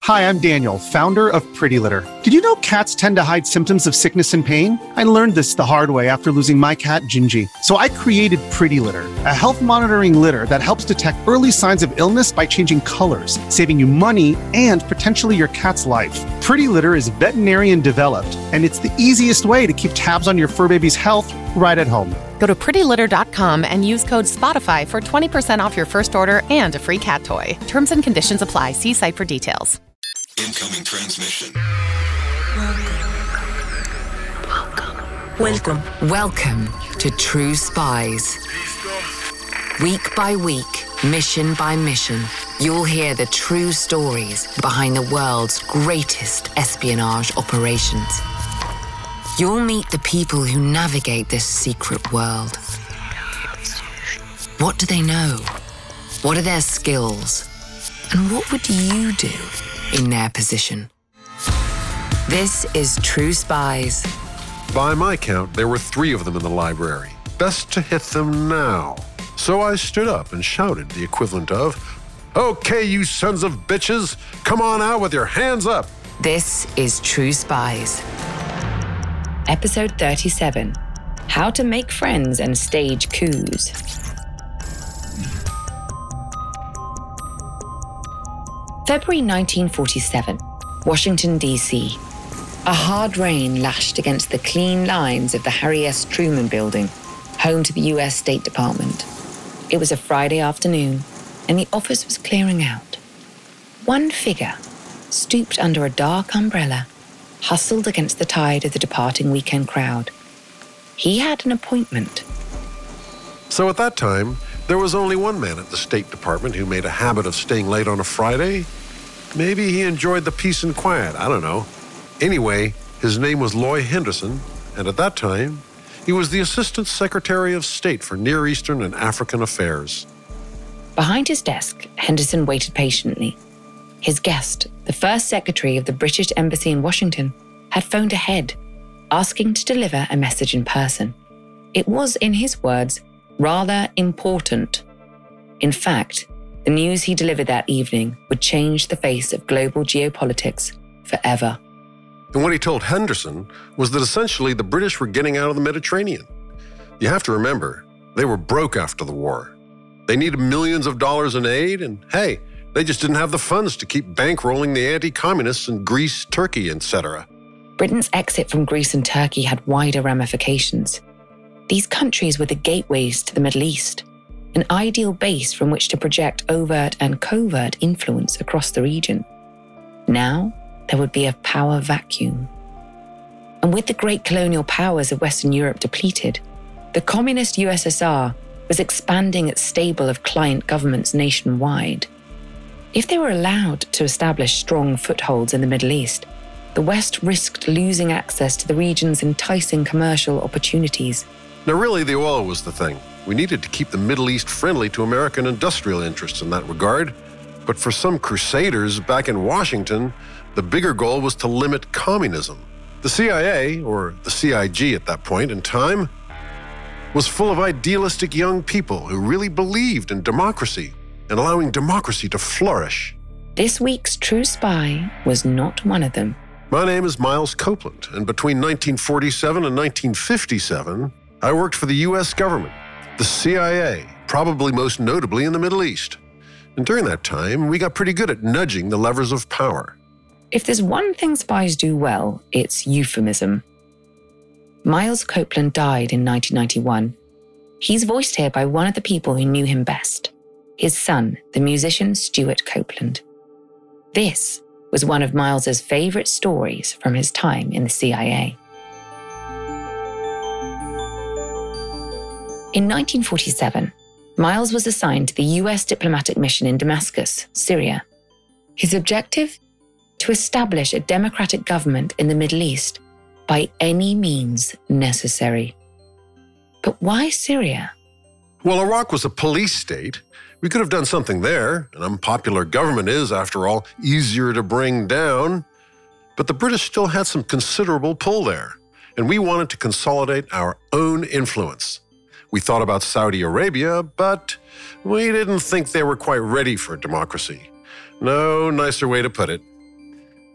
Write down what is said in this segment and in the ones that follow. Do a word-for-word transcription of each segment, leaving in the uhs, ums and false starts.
Hi, I'm Daniel, founder of Pretty Litter. Did you know cats tend to hide symptoms of sickness and pain? I learned this the hard way after losing my cat, Gingy. So I created Pretty Litter, a health monitoring litter that helps detect early signs of illness by changing colors, saving you money and potentially your cat's life. Pretty Litter is veterinarian developed, and it's the easiest way to keep tabs on your fur baby's health right at home. Go to pretty litter dot com and use code SPOTIFY for twenty percent off your first order and a free cat toy. Terms and conditions apply. See site for details. Incoming transmission. Welcome. Welcome to True Spies. Week by week, mission by mission, you'll hear the true stories behind the world's greatest espionage operations. You'll meet the people who navigate this secret world. What do they know? What are their skills? And what would you do in their position? This is True Spies. By my count, there were three of them in the library. Best to hit them now. So I stood up and shouted the equivalent of, "Okay, you sons of bitches, come on out with your hands up." This is True Spies. Episode thirty-seven, How to Make Friends and Stage Coups. February nineteen forty-seven, Washington, D C. A hard rain lashed against the clean lines of the Harry S. Truman Building, home to the U S State Department. It was a Friday afternoon, and the office was clearing out. One figure, stooped under a dark umbrella, hustled against the tide of the departing weekend crowd. He had an appointment. So at that time, there was only one man at the State Department who made a habit of staying late on a Friday. Maybe he enjoyed the peace and quiet, I don't know. Anyway, his name was Loy Henderson, and at that time, he was the Assistant Secretary of State for Near Eastern and African Affairs. Behind his desk, Henderson waited patiently. His guest, the first secretary of the British Embassy in Washington, had phoned ahead, asking to deliver a message in person. It was, in his words, rather important. In fact, the news he delivered that evening would change the face of global geopolitics forever. And what he told Henderson was that essentially the British were getting out of the Mediterranean. You have to remember, they were broke after the war. They needed millions of dollars in aid, and hey, they just didn't have the funds to keep bankrolling the anti-communists in Greece, Turkey, et cetera. Britain's exit from Greece and Turkey had wider ramifications. These countries were the gateways to the Middle East, an ideal base from which to project overt and covert influence across the region. Now, there would be a power vacuum. And with the great colonial powers of Western Europe depleted, the communist U S S R was expanding its stable of client governments nationwide. If they were allowed to establish strong footholds in the Middle East, the West risked losing access to the region's enticing commercial opportunities. Now really, the oil was the thing. We needed to keep the Middle East friendly to American industrial interests in that regard. But for some crusaders back in Washington, the bigger goal was to limit communism. The C I A, or the C I G at that point in time, was full of idealistic young people who really believed in democracy and allowing democracy to flourish. This week's True Spy was not one of them. My name is Miles Copeland, and between nineteen forty-seven and nineteen fifty-seven, I worked for the U S government, the C I A, probably most notably in the Middle East. And during that time, we got pretty good at nudging the levers of power. If there's one thing spies do well, it's euphemism. Miles Copeland died in nineteen ninety-one. He's voiced here by one of the people who knew him best, his son, the musician Stuart Copeland. This was one of Miles's favorite stories from his time in the C I A. In nineteen forty-seven, Miles was assigned to the U S diplomatic mission in Damascus, Syria. His objective? To establish a democratic government in the Middle East by any means necessary. But why Syria? Well, Iraq was a police state. We could have done something there. An unpopular government is, after all, easier to bring down. But the British still had some considerable pull there, and we wanted to consolidate our own influence. We thought about Saudi Arabia, but we didn't think they were quite ready for democracy. No nicer way to put it.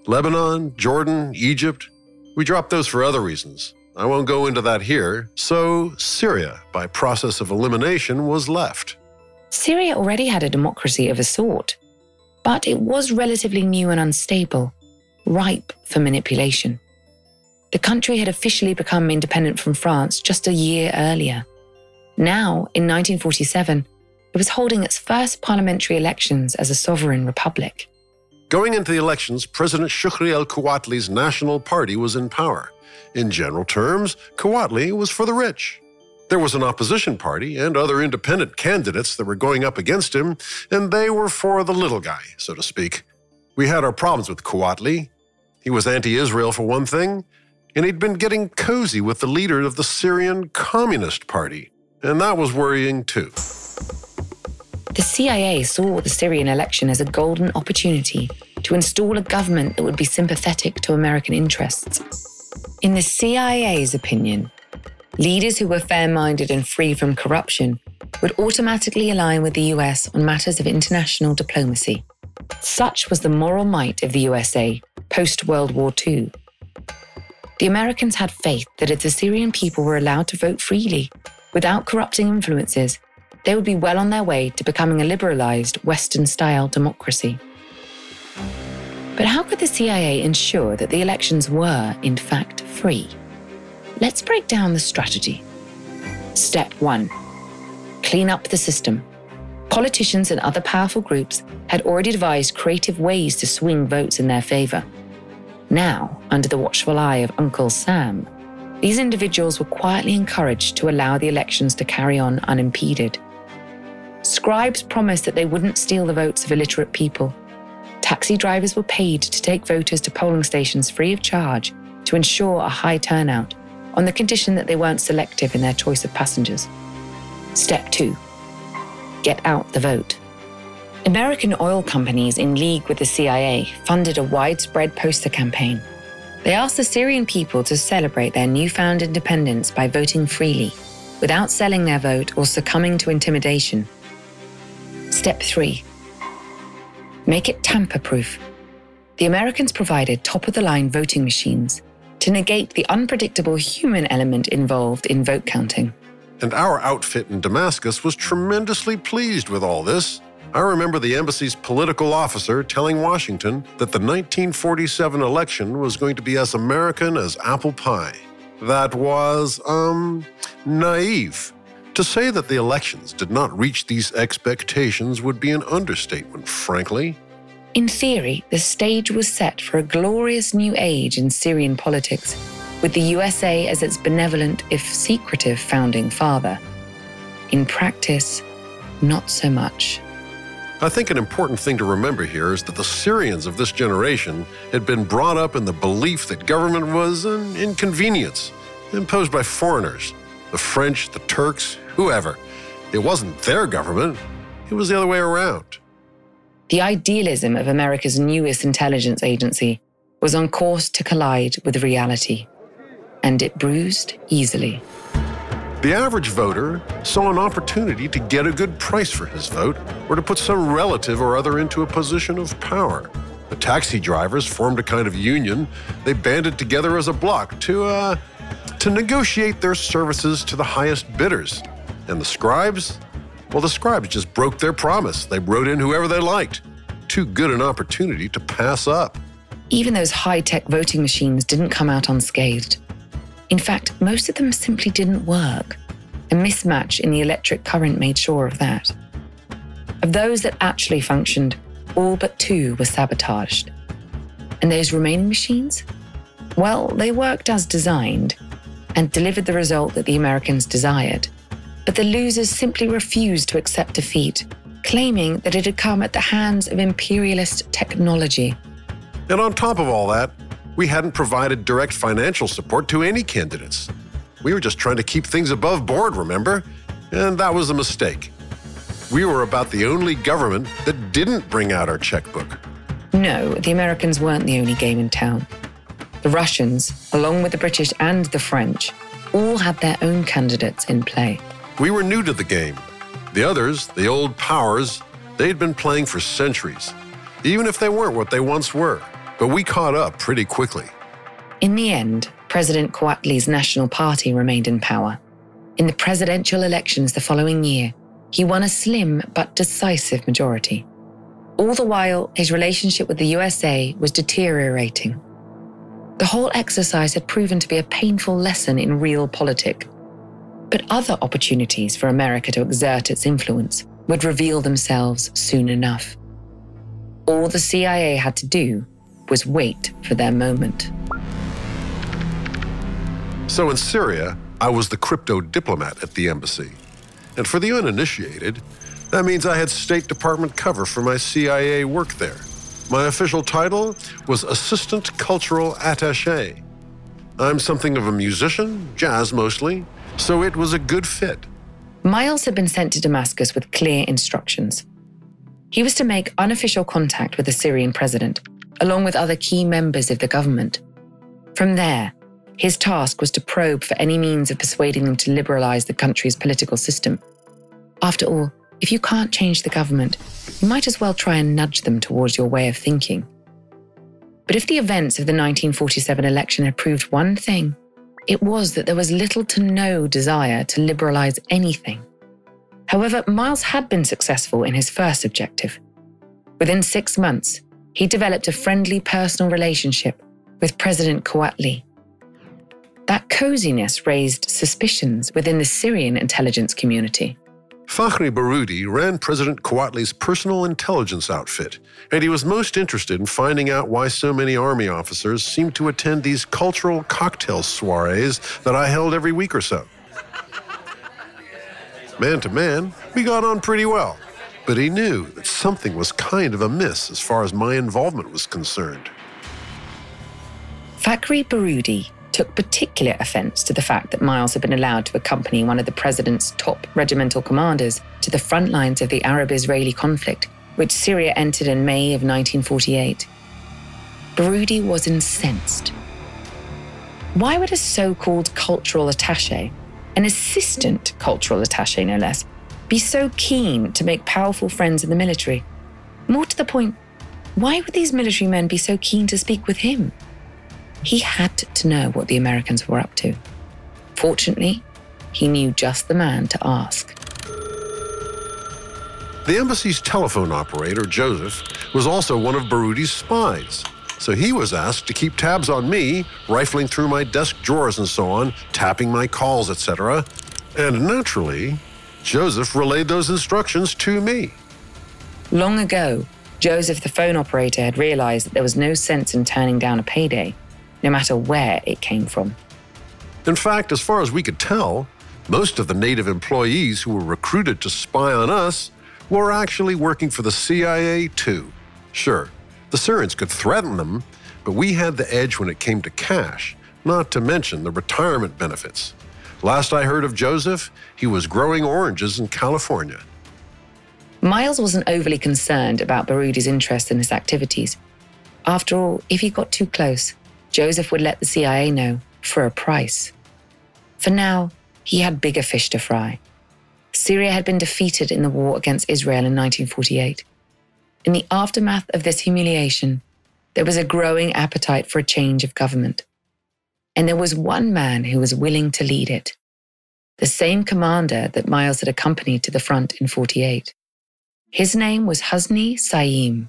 Lebanon, Jordan, Egypt, we dropped those for other reasons. I won't go into that here. So Syria, by process of elimination, was left. Syria already had a democracy of a sort, but it was relatively new and unstable, ripe for manipulation. The country had officially become independent from France just a year earlier. Now, in nineteen forty-seven, it was holding its first parliamentary elections as a sovereign republic. Going into the elections, President Shukri al-Quwatli's National Party was in power. In general terms, Quwatli was for the rich. There was an opposition party and other independent candidates that were going up against him, and they were for the little guy, so to speak. We had our problems with Quwatli. He was anti-Israel for one thing, and he'd been getting cozy with the leader of the Syrian Communist Party, and that was worrying too. The C I A saw the Syrian election as a golden opportunity to install a government that would be sympathetic to American interests. In the C I A's opinion, leaders who were fair-minded and free from corruption would automatically align with the U S on matters of international diplomacy. Such was the moral might of the U S A post-World War Two. The Americans had faith that if the Syrian people were allowed to vote freely, without corrupting influences, they would be well on their way to becoming a liberalized Western-style democracy. But how could the C I A ensure that the elections were, in fact, free? Let's break down the strategy. Step one, clean up the system. Politicians and other powerful groups had already devised creative ways to swing votes in their favor. Now, under the watchful eye of Uncle Sam, these individuals were quietly encouraged to allow the elections to carry on unimpeded. Scribes promised that they wouldn't steal the votes of illiterate people. Taxi drivers were paid to take voters to polling stations free of charge to ensure a high turnout, on the condition that they weren't selective in their choice of passengers. Step two, get out the vote. American oil companies in league with the C I A funded a widespread poster campaign. They asked the Syrian people to celebrate their newfound independence by voting freely, without selling their vote or succumbing to intimidation. Step three, make it tamper-proof. The Americans provided top-of-the-line voting machines to negate the unpredictable human element involved in vote counting. And our outfit in Damascus was tremendously pleased with all this. I remember the embassy's political officer telling Washington that the nineteen forty-seven election was going to be as American as apple pie. That was, um, naive. To say that the elections did not reach these expectations would be an understatement, frankly. In theory, the stage was set for a glorious new age in Syrian politics, with the U S A as its benevolent, if secretive, founding father. In practice, not so much. I think an important thing to remember here is that the Syrians of this generation had been brought up in the belief that government was an inconvenience imposed by foreigners, the French, the Turks, whoever. It wasn't their government, it was the other way around. The idealism of America's newest intelligence agency was on course to collide with reality, and it bruised easily. The average voter saw an opportunity to get a good price for his vote or to put some relative or other into a position of power. The taxi drivers formed a kind of union. They banded together as a bloc to, uh, to negotiate their services to the highest bidders. And the scribes? Well, the scribes just broke their promise. They wrote in whoever they liked. Too good an opportunity to pass up. Even those high-tech voting machines didn't come out unscathed. In fact, most of them simply didn't work. A mismatch in the electric current made sure of that. Of those that actually functioned, all but two were sabotaged. And those remaining machines? Well, they worked as designed and delivered the result that the Americans desired. But the losers simply refused to accept defeat, claiming that it had come at the hands of imperialist technology. And on top of all that, we hadn't provided direct financial support to any candidates. We were just trying to keep things above board, remember? And that was a mistake. We were about the only government that didn't bring out our checkbook. No, the Americans weren't the only game in town. The Russians, along with the British and the French, all had their own candidates in play. We were new to the game. The others, the old powers, they'd been playing for centuries, even if they weren't what they once were. but we caught up pretty quickly. In the end, President Kouatly's National Party remained in power. In the presidential elections the following year, he won a slim but decisive majority. All the while, his relationship with the U S A was deteriorating. The whole exercise had proven to be a painful lesson in realpolitik. But other opportunities for America to exert its influence would reveal themselves soon enough. All the C I A had to do was wait for their moment. So in Syria, I was the crypto diplomat at the embassy. And for the uninitiated, that means I had State Department cover for my C I A work there. My official title was Assistant Cultural Attaché. I'm something of a musician, jazz mostly, so it was a good fit. Miles had been sent to Damascus with clear instructions. He was to make unofficial contact with the Syrian president, along with other key members of the government. From there, his task was to probe for any means of persuading them to liberalize the country's political system. After all, if you can't change the government, you might as well try and nudge them towards your way of thinking. But if the events of the nineteen forty-seven election had proved one thing, it was that there was little to no desire to liberalize anything. However, Miles had been successful in his first objective. Within six months, he developed a friendly personal relationship with President Kouatly. That coziness raised suspicions within the Syrian intelligence community. Fakhri Baroudi ran President Kouatly's personal intelligence outfit, and he was most interested in finding out why so many army officers seemed to attend these cultural cocktail soirees that I held every week or so. Man to man, we got on pretty well, but he knew that something was kind of amiss as far as my involvement was concerned. Fakhri Baroudi took particular offense to the fact that Miles had been allowed to accompany one of the president's top regimental commanders to the front lines of the Arab-Israeli conflict, which Syria entered in May of nineteen forty-eight. Baroudi was incensed. Why would a so-called cultural attaché, an assistant cultural attaché no less, be so keen to make powerful friends in the military? More to the point, why would these military men be so keen to speak with him? He had to know what the Americans were up to. Fortunately, he knew just the man to ask. The embassy's telephone operator, Joseph, was also one of Baroudi's spies. So he was asked to keep tabs on me, rifling through my desk drawers and so on, tapping my calls, et cetera. And naturally, Joseph relayed those instructions to me. Long ago, Joseph, the phone operator, had realized that there was no sense in turning down a payday, no matter where it came from. In fact, as far as we could tell, most of the native employees who were recruited to spy on us were actually working for the C I A too. Sure, the Syrians could threaten them, but we had the edge when it came to cash, not to mention the retirement benefits. Last I heard of Joseph, he was growing oranges in California. Miles wasn't overly concerned about Baroudi's interest in his activities. After all, if he got too close, Joseph would let the C I A know for a price. For now, he had bigger fish to fry. Syria had been defeated in the war against Israel in nineteen forty-eight. In the aftermath of this humiliation, there was a growing appetite for a change of government. And there was one man who was willing to lead it. The same commander that Miles had accompanied to the front in forty-eight. His name was Hosni Saim.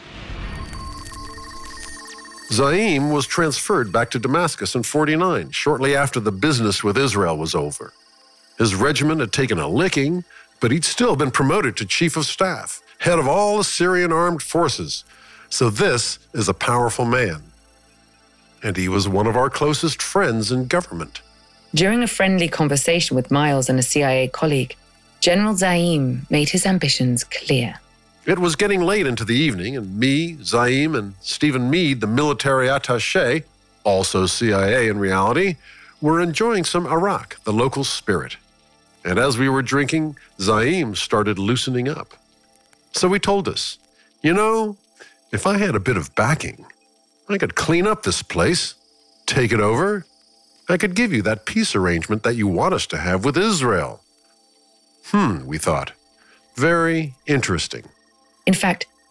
Zaim was transferred back to Damascus in forty-nine, shortly after the business with Israel was over. His regiment had taken a licking, but he'd still been promoted to chief of staff, head of all the Syrian armed forces. So this is a powerful man. And he was one of our closest friends in government. During a friendly conversation with Miles and a C I A colleague, General Zaim made his ambitions clear. It was getting late into the evening, and me, Zaim, and Stephen Meade, the military attaché, also C I A in reality, were enjoying some arak, the local spirit. And as we were drinking, Zaim started loosening up. So he told us, you know, if I had a bit of backing, I could clean up this place, take it over. I could give you that peace arrangement that you want us to have with Israel. Hmm, we thought. Very interesting. In fact,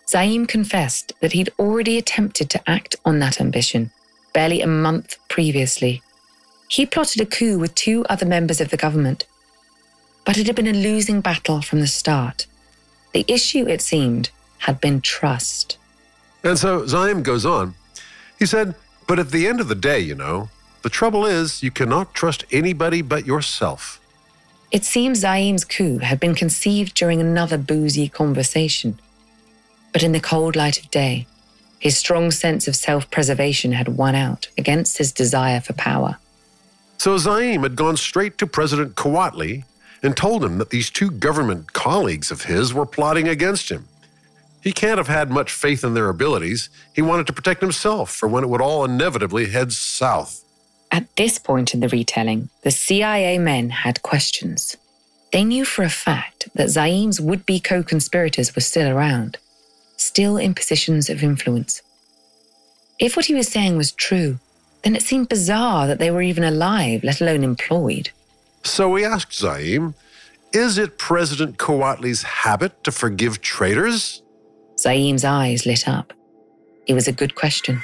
Zaim confessed that he'd already attempted to act on that ambition barely a month previously. He plotted a coup with two other members of the government, but it had been a losing battle from the start. The issue, it seemed, had been trust. And so Zaim goes on. He said, but at the end of the day, you know, the trouble is you cannot trust anybody but yourself. It seems Zaim's coup had been conceived during another boozy conversation. But in the cold light of day, his strong sense of self-preservation had won out against his desire for power. So Zaim had gone straight to President Kouatly and told him that these two government colleagues of his were plotting against him. He can't have had much faith in their abilities. He wanted to protect himself for when it would all inevitably head south. At this point in the retelling, the C I A men had questions. They knew for a fact that Zaim's would-be co-conspirators were still around, still in positions of influence. If what he was saying was true, then it seemed bizarre that they were even alive, let alone employed. So we asked Zaim, is it President Kouatly's habit to forgive traitors? Zaim's eyes lit up. It was a good question.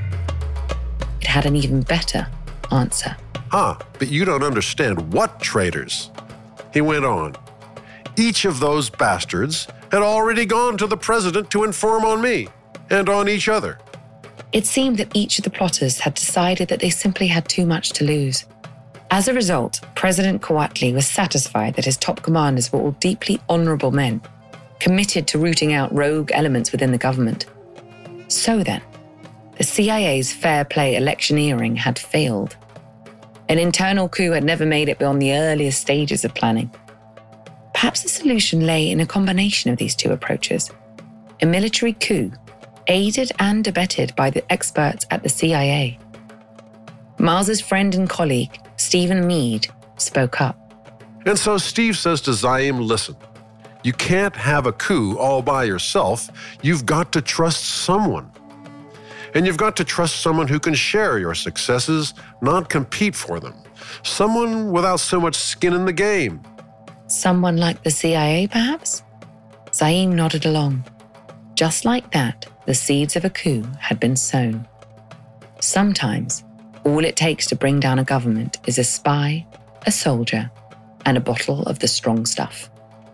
It had an even better answer. Ah, but you don't understand what traitors. He went on. Each of those bastards had already gone to the president to inform on me and on each other. It seemed that each of the plotters had decided that they simply had too much to lose. As a result, President Kouatly was satisfied that his top commanders were all deeply honorable men, committed to rooting out rogue elements within the government. So then, the C I A's fair play electioneering had failed. An internal coup had never made it beyond the earliest stages of planning. Perhaps the solution lay in a combination of these two approaches. A military coup, aided and abetted by the experts at the C I A. Miles's friend and colleague, Stephen Meade, spoke up. And so Steve says to Zaim, listen, you can't have a coup all by yourself. You've got to trust someone. And you've got to trust someone who can share your successes, not compete for them. Someone without so much skin in the game. Someone like the C I A, perhaps? Zaim nodded along. Just like that, the seeds of a coup had been sown. Sometimes, all it takes to bring down a government is a spy, a soldier, and a bottle of the strong stuff.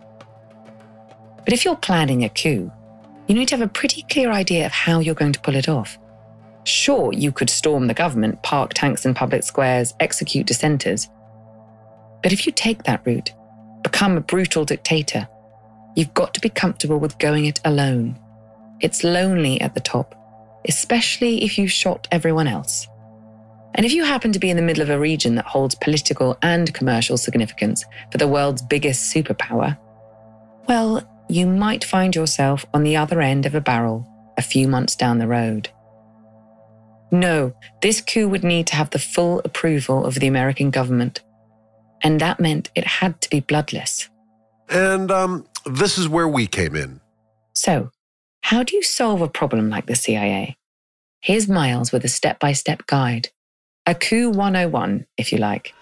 But if you're planning a coup, you need to have a pretty clear idea of how you're going to pull it off. Sure, you could storm the government, park tanks in public squares, execute dissenters. But if you take that route, become a brutal dictator, you've got to be comfortable with going it alone. It's lonely at the top, especially if you've shot everyone else. And if you happen to be in the middle of a region that holds political and commercial significance for the world's biggest superpower, well, you might find yourself on the other end of a barrel a few months down the road. No, this coup would need to have the full approval of the American government. And that meant it had to be bloodless. And um, this is where we came in. So, how do you solve a problem like the C I A? Here's Miles with a step-by-step guide. A coup one oh one, if you like.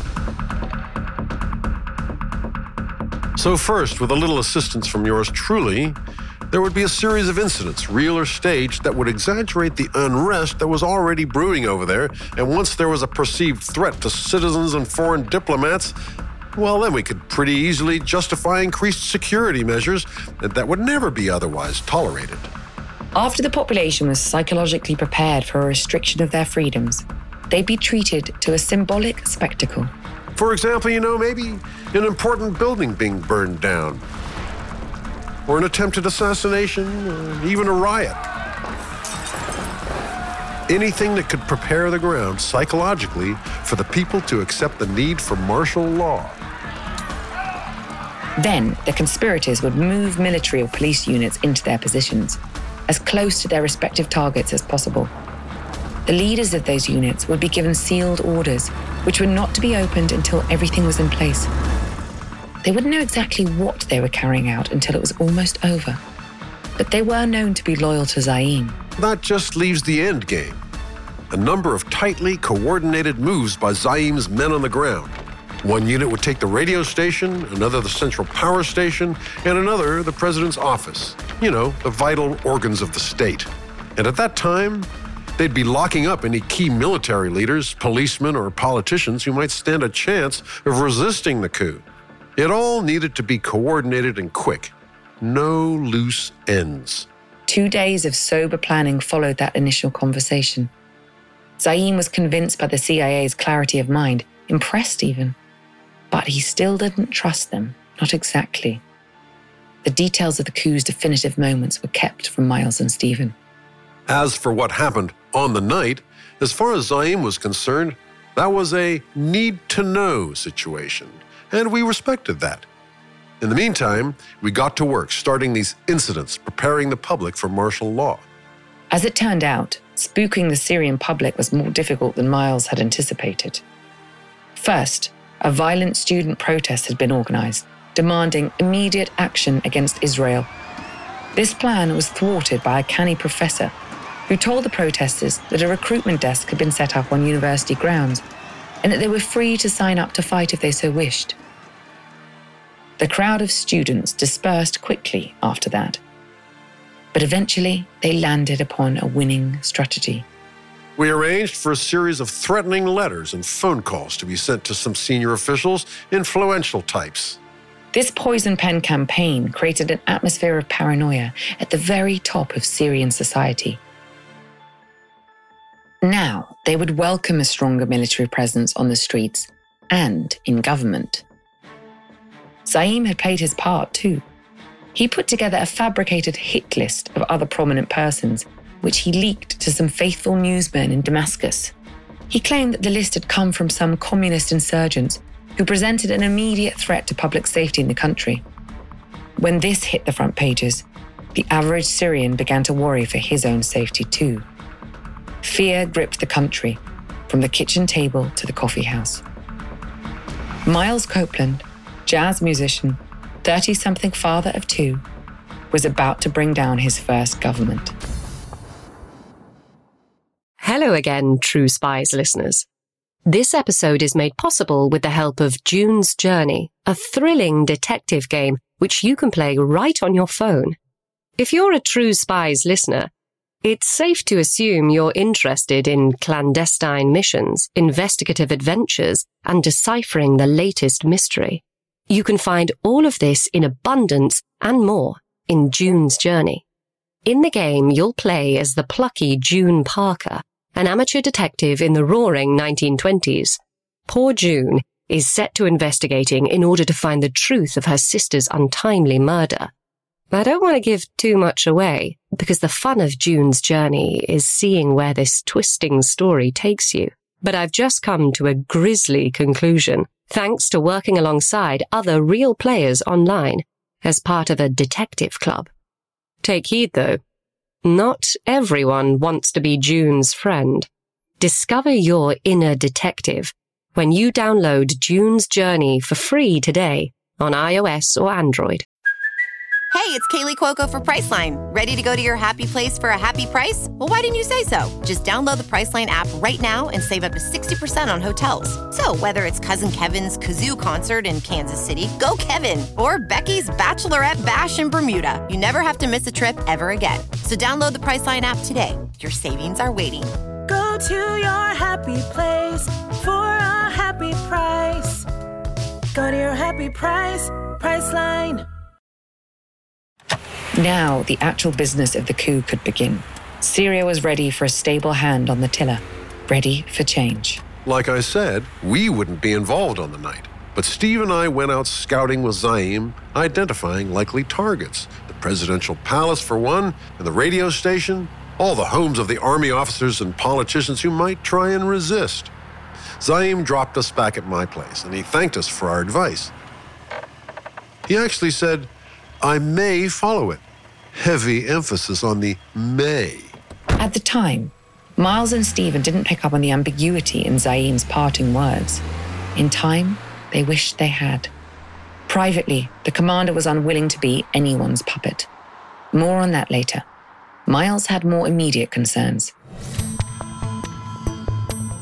So first, with a little assistance from yours truly, there would be a series of incidents, real or staged, that would exaggerate the unrest that was already brewing over there. And once there was a perceived threat to citizens and foreign diplomats, well, then we could pretty easily justify increased security measures that would never be otherwise tolerated. After the population was psychologically prepared for a restriction of their freedoms, they'd be treated to a symbolic spectacle. For example, you know, maybe an important building being burned down, or an attempted assassination, or even a riot. Anything that could prepare the ground psychologically for the people to accept the need for martial law. Then the conspirators would move military or police units into their positions, as close to their respective targets as possible. The leaders of those units would be given sealed orders, which were not to be opened until everything was in place. They wouldn't know exactly what they were carrying out until it was almost over. But they were known to be loyal to Zaim. That just leaves the end game. A number of tightly coordinated moves by Zaim's men on the ground. One unit would take the radio station, another the central power station, and another the president's office. You know, the vital organs of the state. And at that time, they'd be locking up any key military leaders, policemen, or politicians who might stand a chance of resisting the coup. It all needed to be coordinated and quick. No loose ends. Two days of sober planning followed that initial conversation. Zaim was convinced by the C I A's clarity of mind, impressed even. But he still didn't trust them, not exactly. The details of the coup's definitive moments were kept from Miles and Stephen. As for what happened on the night, as far as Zaim was concerned, that was a need-to-know situation, and we respected that. In the meantime, we got to work starting these incidents, preparing the public for martial law. As it turned out, spooking the Syrian public was more difficult than Miles had anticipated. First, a violent student protest had been organized, demanding immediate action against Israel. This plan was thwarted by a canny professor who told the protesters that a recruitment desk had been set up on university grounds and that they were free to sign up to fight if they so wished. The crowd of students dispersed quickly after that, but eventually they landed upon a winning strategy. We arranged for a series of threatening letters and phone calls to be sent to some senior officials, influential types. This poison pen campaign created an atmosphere of paranoia at the very top of Syrian society. Now, they would welcome a stronger military presence on the streets and in government. Zaim had played his part too. He put together a fabricated hit list of other prominent persons, which he leaked to some faithful newsmen in Damascus. He claimed that the list had come from some communist insurgents who presented an immediate threat to public safety in the country. When this hit the front pages, the average Syrian began to worry for his own safety too. Fear gripped the country, from the kitchen table to the coffee house. Miles Copeland, jazz musician, thirty-something father of two, was about to bring down his first government. Hello again, True Spies listeners. This episode is made possible with the help of June's Journey, a thrilling detective game which you can play right on your phone. If you're a True Spies listener, it's safe to assume you're interested in clandestine missions, investigative adventures, and deciphering the latest mystery. You can find all of this in abundance and more in June's Journey. In the game, you'll play as the plucky June Parker, an amateur detective in the roaring nineteen twenties. Poor June is set to investigating in order to find the truth of her sister's untimely murder. I don't want to give too much away, because the fun of June's Journey is seeing where this twisting story takes you. But I've just come to a grisly conclusion, thanks to working alongside other real players online as part of a detective club. Take heed, though. Not everyone wants to be June's friend. Discover your inner detective when you download June's Journey for free today on iOS or Android. Hey, it's Kaylee Cuoco for Priceline. Ready to go to your happy place for a happy price? Well, why didn't you say so? Just download the Priceline app right now and save up to sixty percent on hotels. So whether it's Cousin Kevin's Kazoo Concert in Kansas City, go Kevin, or Becky's Bachelorette Bash in Bermuda, you never have to miss a trip ever again. So download the Priceline app today. Your savings are waiting. Go to your happy place for a happy price. Go to your happy price, Priceline. Now, the actual business of the coup could begin. Syria was ready for a stable hand on the tiller, ready for change. Like I said, we wouldn't be involved on the night. But Steve and I went out scouting with Zaim, identifying likely targets. The presidential palace, for one, and the radio station, all the homes of the army officers and politicians who might try and resist. Zaim dropped us back at my place, and he thanked us for our advice. He actually said, I may follow it. Heavy emphasis on the may. At the time, Miles and Stephen didn't pick up on the ambiguity in Zaim's parting words. In time, they wished they had. Privately, the commander was unwilling to be anyone's puppet. More on that later. Miles had more immediate concerns.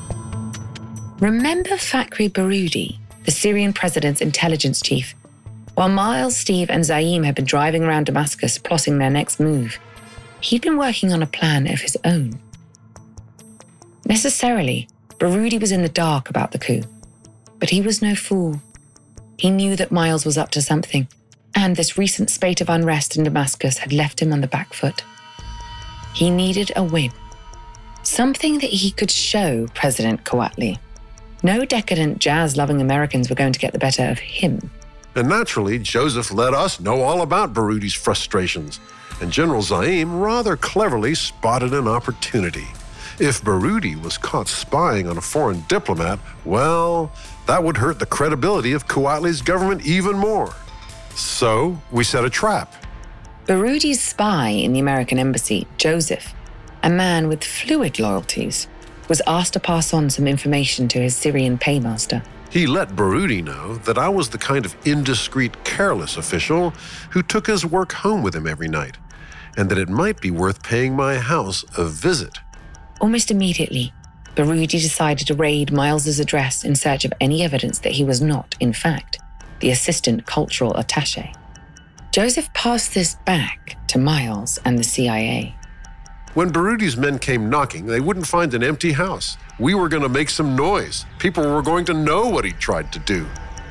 Remember Fakhri Baroudi, the Syrian president's intelligence chief? While Miles, Steve, and Zaim had been driving around Damascus plotting their next move, he'd been working on a plan of his own. Necessarily, Baroudi was in the dark about the coup, but he was no fool. He knew that Miles was up to something, and this recent spate of unrest in Damascus had left him on the back foot. He needed a win, something that he could show President Kouatly. No decadent, jazz-loving Americans were going to get the better of him. And naturally, Joseph let us know all about Baroudi's frustrations, and General Zaim rather cleverly spotted an opportunity. If Baroudi was caught spying on a foreign diplomat, well, that would hurt the credibility of Kouatly's government even more. So we set a trap. Baroudi's spy in the American embassy, Joseph, a man with fluid loyalties, was asked to pass on some information to his Syrian paymaster. He let Baroudi know that I was the kind of indiscreet, careless official who took his work home with him every night, and that it might be worth paying my house a visit. Almost immediately, Baroudi decided to raid Miles's address in search of any evidence that he was not, in fact, the assistant cultural attaché. Joseph passed this back to Miles and the C I A. When Baroudi's men came knocking, they wouldn't find an empty house. We were going to make some noise. People were going to know what he tried to do.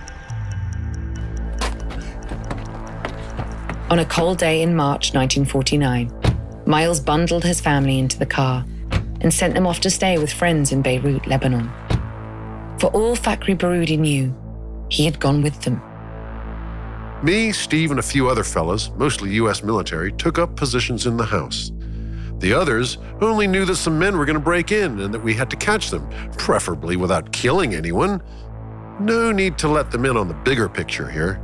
On a cold day in March nineteen forty-nine, Miles bundled his family into the car and sent them off to stay with friends in Beirut, Lebanon. For all Fakhry Baroudi knew, he had gone with them. Me, Steve, and a few other fellas, mostly U S military, took up positions in the house. The others only knew that some men were going to break in and that we had to catch them, preferably without killing anyone. No need to let them in on the bigger picture here.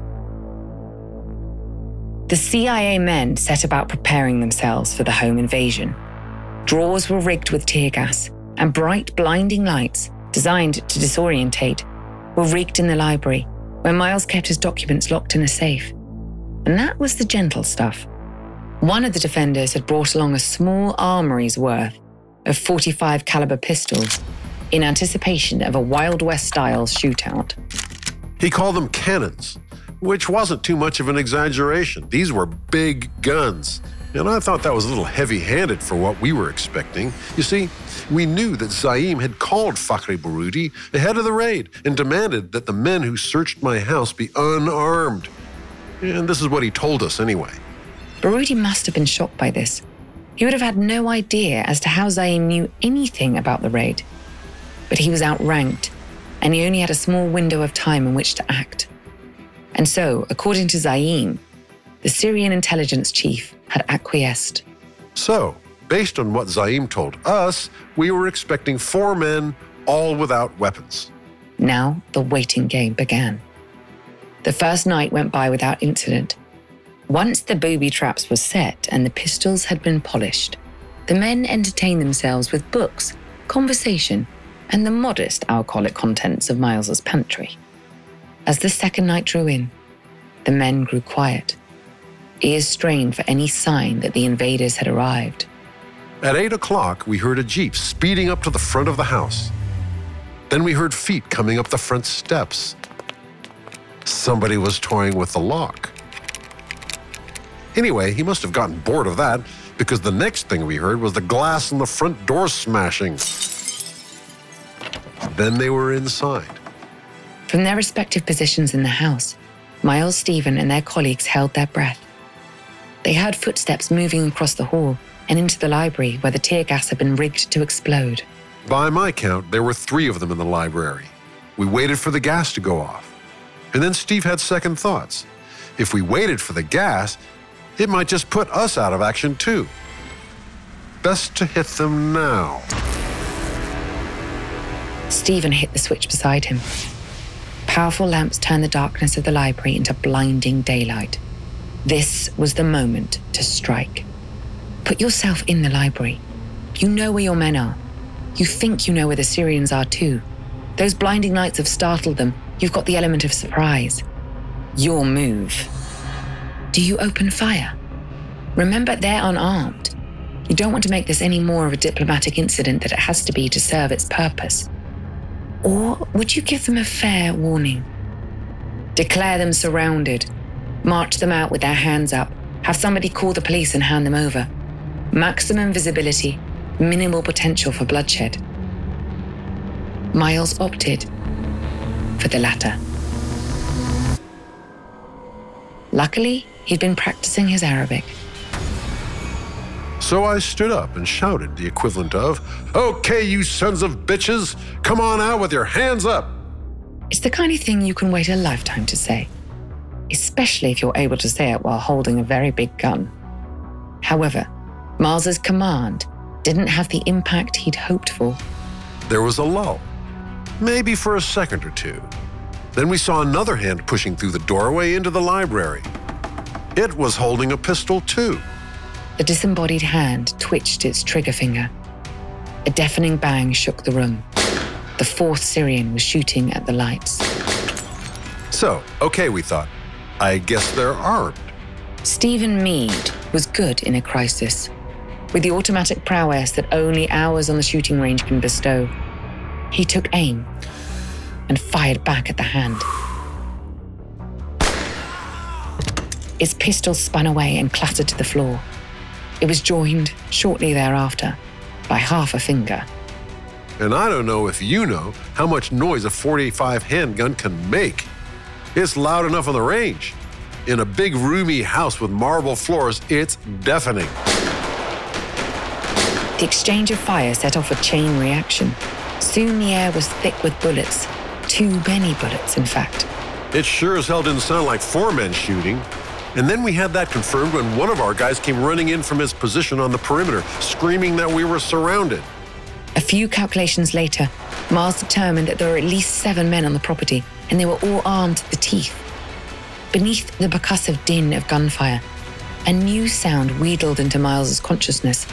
The C I A men set about preparing themselves for the home invasion. Drawers were rigged with tear gas, and bright, blinding lights, designed to disorientate, were rigged in the library, where Miles kept his documents locked in a safe. And that was the gentle stuff. One of the defenders had brought along a small armory's worth of forty-five caliber pistols in anticipation of a Wild West-style shootout. He called them cannons, which wasn't too much of an exaggeration. These were big guns, and I thought that was a little heavy-handed for what we were expecting. You see, we knew that Zaim had called Fakhry Baroudi ahead of the raid and demanded that the men who searched my house be unarmed. And this is what he told us anyway. Baroudi must have been shocked by this. He would have had no idea as to how Zaim knew anything about the raid. But he was outranked, and he only had a small window of time in which to act. And so, according to Zaim, the Syrian intelligence chief had acquiesced. So, based on what Zaim told us, we were expecting four men, all without weapons. Now, the waiting game began. The first night went by without incident. Once the booby traps were set and the pistols had been polished, the men entertained themselves with books, conversation, and the modest alcoholic contents of Miles's pantry. As the second night drew in, the men grew quiet, ears strained for any sign that the invaders had arrived. At eight o'clock, we heard a jeep speeding up to the front of the house. Then we heard feet coming up the front steps. Somebody was toying with the lock. Anyway, he must have gotten bored of that, because the next thing we heard was the glass on the front door smashing. Then they were inside. From their respective positions in the house, Miles, Stephen, and their colleagues held their breath. They heard footsteps moving across the hall and into the library where the tear gas had been rigged to explode. By my count, there were three of them in the library. We waited for the gas to go off. And then Steve had second thoughts. If we waited for the gas, it might just put us out of action too. Best to hit them now. Stephen hit the switch beside him. Powerful lamps turned the darkness of the library into blinding daylight. This was the moment to strike. Put yourself in the library. You know where your men are. You think you know where the Syrians are too. Those blinding lights have startled them. You've got the element of surprise. Your move. Do you open fire? Remember, they're unarmed. You don't want to make this any more of a diplomatic incident than it has to be to serve its purpose. Or would you give them a fair warning? Declare them surrounded. March them out with their hands up. Have somebody call the police and hand them over. Maximum visibility, minimal potential for bloodshed. Miles opted for the latter. Luckily, he'd been practicing his Arabic. So I stood up and shouted the equivalent of, "Okay, you sons of bitches, come on out with your hands up." It's the kind of thing you can wait a lifetime to say, especially if you're able to say it while holding a very big gun. However, Miles's command didn't have the impact he'd hoped for. There was a lull, maybe for a second or two. Then we saw another hand pushing through the doorway into the library. It was holding a pistol too. The disembodied hand twitched its trigger finger. A deafening bang shook the room. The fourth Syrian was shooting at the lights. So, okay, we thought. I guess they're armed. Stephen Mead was good in a crisis. With the automatic prowess that only hours on the shooting range can bestow, he took aim and fired back at the hand. Its pistol spun away and clattered to the floor. It was joined shortly thereafter by half a finger. And I don't know if you know how much noise a forty-five handgun can make. It's loud enough on the range. In a big roomy house with marble floors, it's deafening. The exchange of fire set off a chain reaction. Soon the air was thick with bullets. Too many bullets, in fact. It sure as hell didn't sound like four men shooting. And then we had that confirmed when one of our guys came running in from his position on the perimeter, screaming that we were surrounded. A few calculations later, Miles determined that there were at least seven men on the property, and they were all armed to the teeth. Beneath the percussive din of gunfire, a new sound wheedled into Miles's consciousness.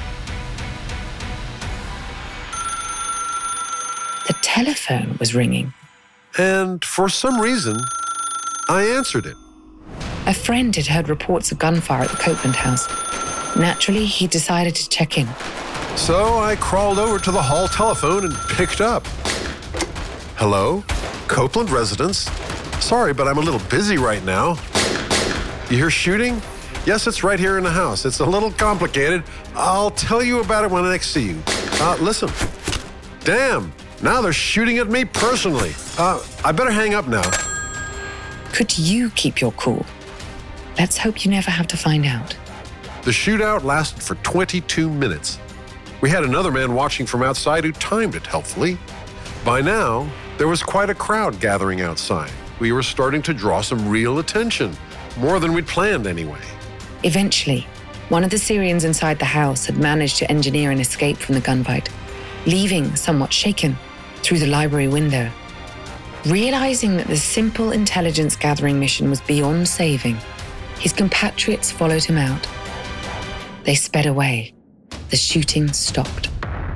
The telephone was ringing. And for some reason, I answered it. A friend had heard reports of gunfire at the Copeland house. Naturally, he decided to check in. So I crawled over to the hall telephone and picked up. Hello? Copeland residence? Sorry, but I'm a little busy right now. You hear shooting? Yes, it's right here in the house. It's a little complicated. I'll tell you about it when I next see you. Uh, listen. Damn, now they're shooting at me personally. Uh, I better hang up now. Could you keep your cool? Let's hope you never have to find out. The shootout lasted for twenty-two minutes. We had another man watching from outside who timed it helpfully. By now, there was quite a crowd gathering outside. We were starting to draw some real attention, more than we'd planned anyway. Eventually, one of the Syrians inside the house had managed to engineer an escape from the gunfight, leaving somewhat shaken through the library window. Realizing that the simple intelligence gathering mission was beyond saving, his compatriots followed him out. They sped away. The shooting stopped.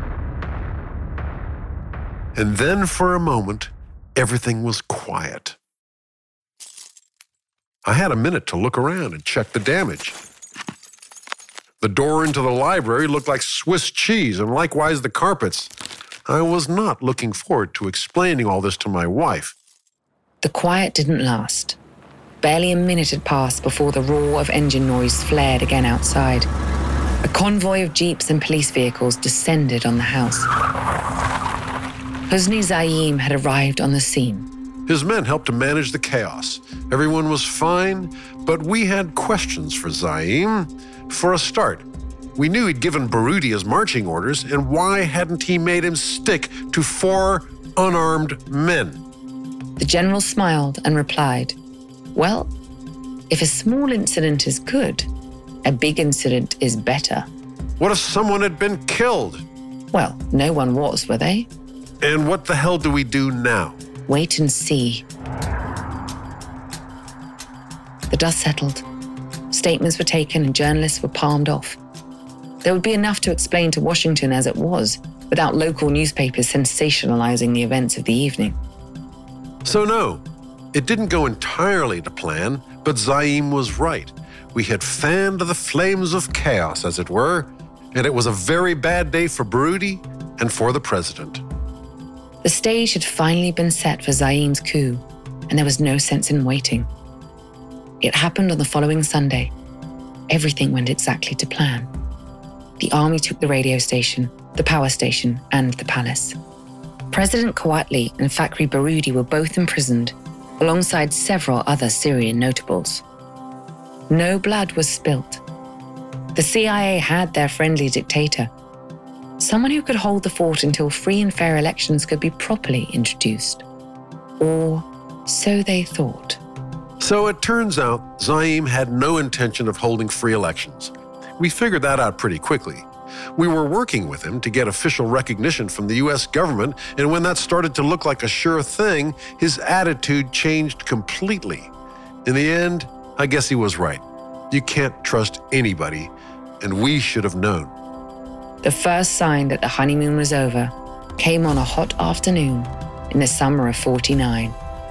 And then for a moment, everything was quiet. I had a minute to look around and check the damage. The door into the library looked like Swiss cheese, and likewise the carpets. I was not looking forward to explaining all this to my wife. The quiet didn't last. Barely a minute had passed before the roar of engine noise flared again outside. A convoy of jeeps and police vehicles descended on the house. Husni Zaim had arrived on the scene. His men helped to manage the chaos. Everyone was fine, but we had questions for Zaim. For a start, we knew he'd given Baroudi his marching orders, and why hadn't he made him stick to four unarmed men? The general smiled and replied, "Well, if a small incident is good, a big incident is better." What if someone had been killed? Well, no one was, were they? And what the hell do we do now? Wait and see. The dust settled. Statements were taken and journalists were palmed off. There would be enough to explain to Washington as it was, without local newspapers sensationalizing the events of the evening. So no, it didn't go entirely to plan, but Zaim was right. We had fanned the flames of chaos, as it were, and it was a very bad day for Baroudi and for the president. The stage had finally been set for Zaim's coup. and there was no sense in waiting. It happened on the following Sunday. Everything went exactly to plan. The army took the radio station, the power station, and the palace. President Kouatly and Fakhri Baroudi were both imprisoned, alongside several other Syrian notables. No blood was spilt. The C I A had their friendly dictator, someone who could hold the fort until free and fair elections could be properly introduced. Or so they thought. So it turns out Zaim had no intention of holding free elections. We figured that out pretty quickly. We were working with him to get official recognition from the U S government, and when that started to look like a sure thing, his attitude changed completely. In the end, I guess he was right. You can't trust anybody, and we should have known. The first sign that the honeymoon was over came on a hot afternoon in the summer of forty-nine.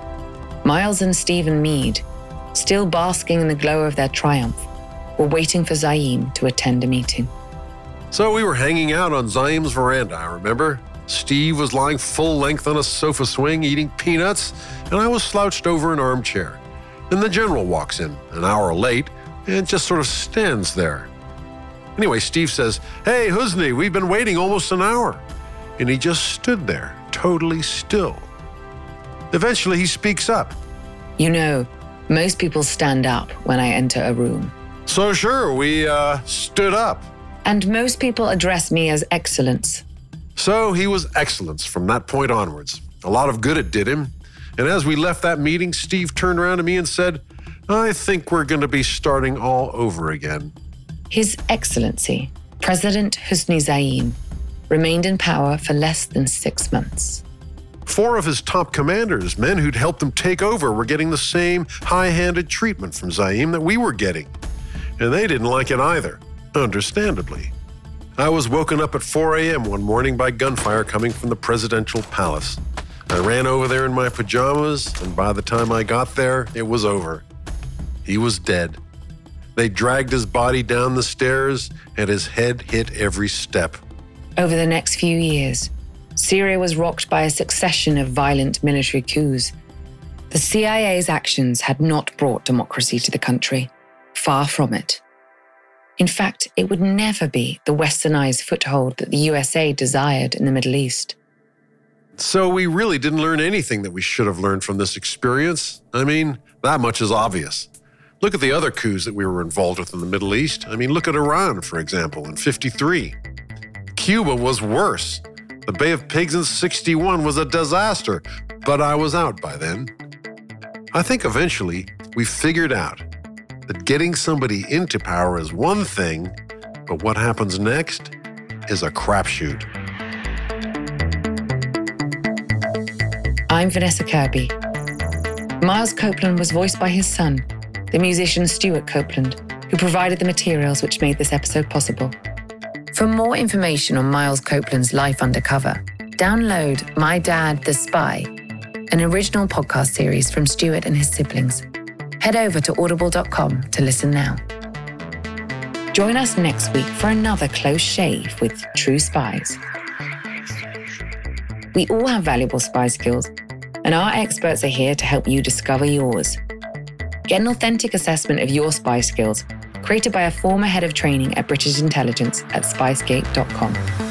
Miles and Stephen Meade, still basking in the glow of their triumph, were waiting for Zaim to attend a meeting. So we were hanging out on Zaim's veranda, I remember. Steve was lying full length on a sofa swing eating peanuts, and I was slouched over an armchair. Then the general walks in, an hour late, and just sort of stands there. Anyway, Steve says, "Hey, Husni, we've been waiting almost an hour." And he just stood there, totally still. Eventually, he speaks up. You know, most people stand up when I enter a room. So sure, we uh, stood up. And most people address me as Excellence. So he was Excellence from that point onwards. A lot of good it did him. And as we left that meeting, Steve turned around to me and said, "I think we're going to be starting all over again." His Excellency, President Husni Zaim, remained in power for less than six months. Four of his top commanders, men who'd helped him take over, were getting the same high-handed treatment from Zaim that we were getting. And they didn't like it either, understandably. I was woken up at four a.m. one morning by gunfire coming from the presidential palace. I ran over there in my pajamas, and by the time I got there, it was over. He was dead. They dragged his body down the stairs, and his head hit every step. Over the next few years, Syria was rocked by a succession of violent military coups. The C I A's actions had not brought democracy to the country. Far from it. In fact, it would never be the westernized foothold that the U S A desired in the Middle East. So we really didn't learn anything that we should have learned from this experience. I mean, that much is obvious. Look at the other coups that we were involved with in the Middle East. I mean, look at Iran, for example, in fifty-three. Cuba was worse. The Bay of Pigs in sixty-one was a disaster, but I was out by then. I think eventually we figured out that getting somebody into power is one thing, but what happens next is a crapshoot. I'm Vanessa Kirby. Miles Copeland was voiced by his son, the musician Stuart Copeland, who provided the materials which made this episode possible. For more information on Miles Copeland's life undercover, download My Dad, the Spy, an original podcast series from Stuart and his siblings. Head over to audible dot com to listen now. Join us next week for another close shave with True Spies. We all have valuable spy skills, and our experts are here to help you discover yours. Get an authentic assessment of your spy skills, created by a former head of training at British Intelligence at spicegate dot com.